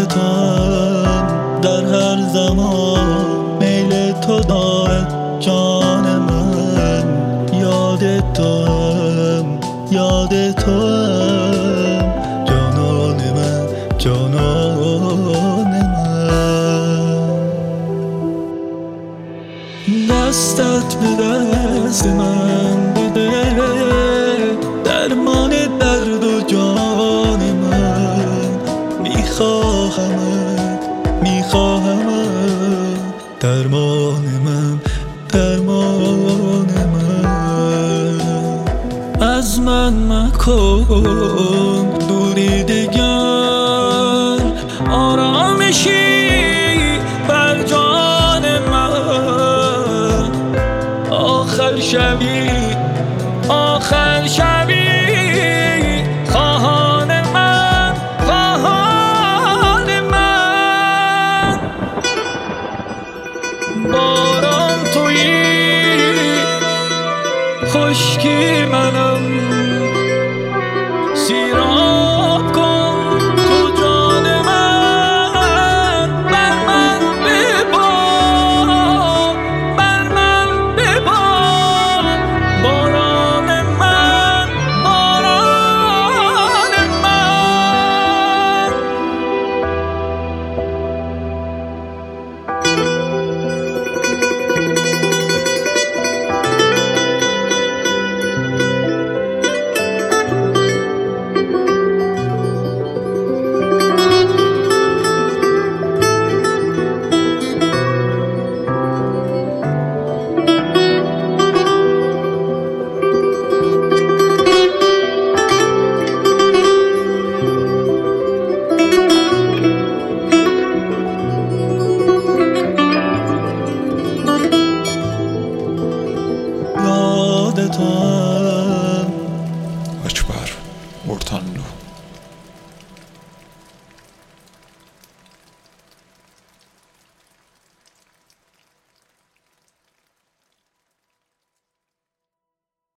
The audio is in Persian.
تو هم در هر زمان، میل تو دارد جان من. یاد تو هم، یاد تو هم، جانان من، جانان من. دستت به دست من بده، درمان درد و جان من. میخواهمت، میخواهمت، درمان من، درمان من. از من مکن دوری دگر، آرامشی بر جان من. آخر شبی، آخر شبی